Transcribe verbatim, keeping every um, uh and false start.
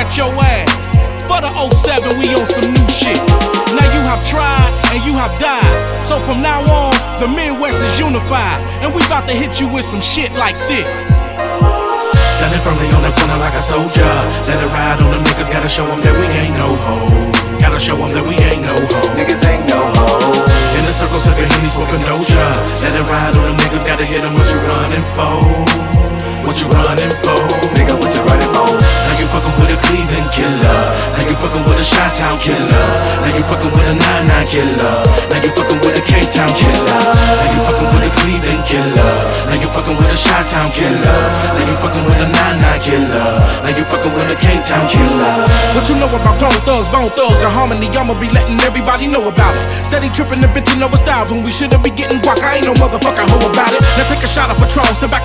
whooped your ass. For the oh seven, we on some new shit. Now you have tried and you have died. So from now on, the Midwest is unified. And we about to hit you with some shit like this. Standing firmly on the corner like a soldier. Let it ride on them niggas, gotta show them that we ain't no hoe. Gotta show them that we ain't no hoe. Niggas ain't no hoe. In the circle, sucker, Henny, smoking doja. Let it ride on them niggas, gotta hit them. What you running for? What you running for? Nigga, what you running for? Now you fucking with a Cleveland killer. Now you fucking with a Chi-Town killer. Now you fucking with a nine nine killer. Now you fucking with a K-Town killer. Now you fucking with a Cleveland killer. Now you fucking with a Chi-Town killer. Now you fucking with a nine nine killer. Now you fucking with a K-Town killer. What you know about Bone Thugs? Bone Thugs are harmony. I'ma be letting everybody know about it. Steady tripping and bitching over styles when we shouldn't be getting guac. I ain't no motherfucker hoe about it. Now take a shot of Patron, sit back